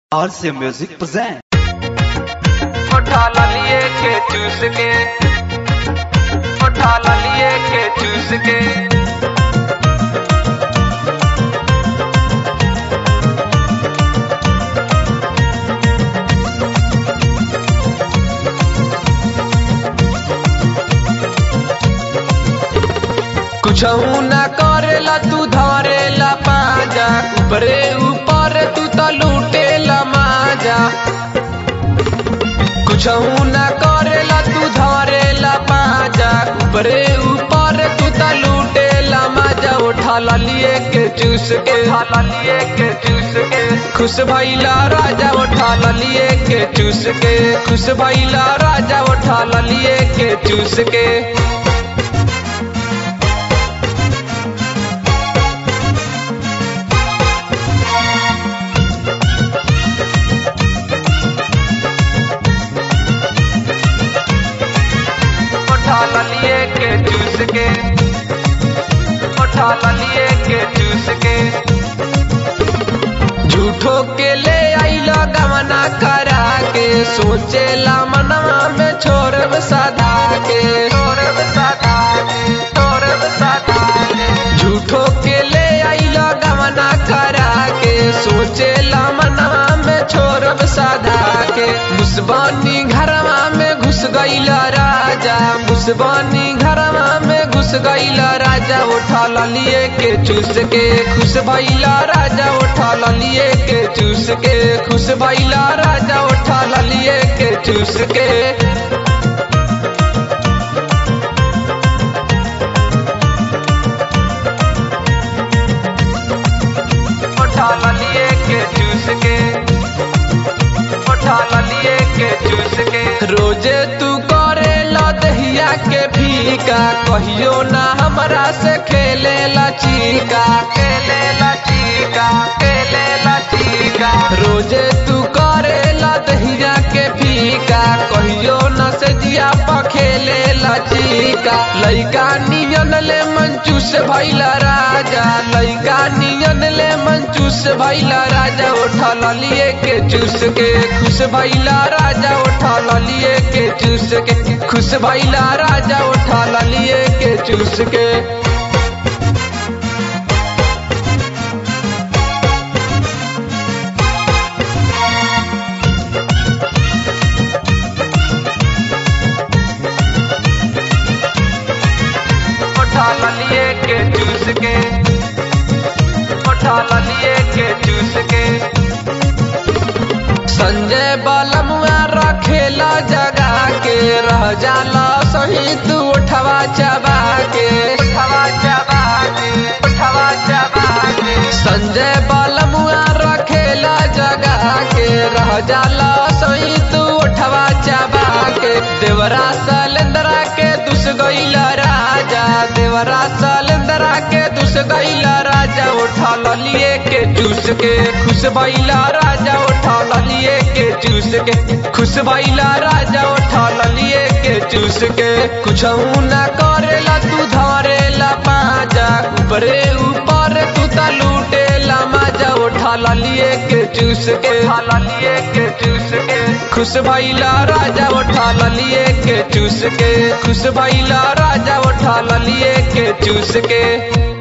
RC Music present। उठा लिए के चूस के, उठा लिए के चूस के। कुछहू ना करेला तू धरेला पाजा, ऊपरे ऊपर तू तो लूटेला माजा। कुछहू ना करेला तू धरेला पाजा, ऊपरे ऊपर तू तो लूटेला माजा। उठा लिए के चूस के, उठा लिए के चूस के। खुश भइला राजा उठा लिए के चूस के, खुश भइला राजा उठा लिए के चूस के। उठा लिए के चूस के, उठा लिए के चूस के। झूठो के ले आइला गमना करा के, सोचेला मनवा में छोड़ब सदा के, छोड़ब सदा के, छोड़ब सदा के। झूठो के ले आइला गमना करा के, सोचेला मनवा में छोड़ब सदा के। मुसबानी घरवा में घुस गइला राजा, मुसबानी घरवा में घुस गइला राजा। उठा लिए के चूस के, खुश भइला राजा उठा लिए के चूस के, खुश भइला राजा उठा लिए के चूस के। उठा लिए के चूस के, उठा लिए के चूस के। रोजे तू करेला दहिया के फीका, कहियो ना हमरा से खेलेला चीका, खेलेला चीका, खेलेला चीका। रोजे तू करेला दहिया के फीका, कहियो ना से जिया पा खेलेला चीका। लइका नियन ले मंचूस भइला राजा, लइका नियन ले मंचूस भइला राजा। उठा लिए के चूस के, खुश भइला राजा उठा लिए के चूस के, खुश भइला राजा उठा लिए के चूस के। उठा लिए के चूस के, उठा लिए के चूस के। संजय बलमुआ रखेला जगा के, रह जाला सही तू उठवा चबा के, उठवा चबा के, उठवा चबा के। संजय बलमुआ रखेला जगा के, रह जाला सही तू उठवा चबा के। देवरा सलेंदरा के दुस गइला राजा, देवरा सलेंदरा के दुस गइला राजा। उठा लिए के चूस के, खुश भइला राजा उठा लिए के चूस के, खुश भइला राजा उठा लिए के चूस के। कुछहू ना करेला तू धरेला पाजा, ऊपरे ऊपर तू ता लूटेला माजा। उठा लिए के चूस के, उठा लिए के चूस के। खुश भइला राजा उठा लिए के चूस के, खुश भइला राजा उठा लिए के चूस के।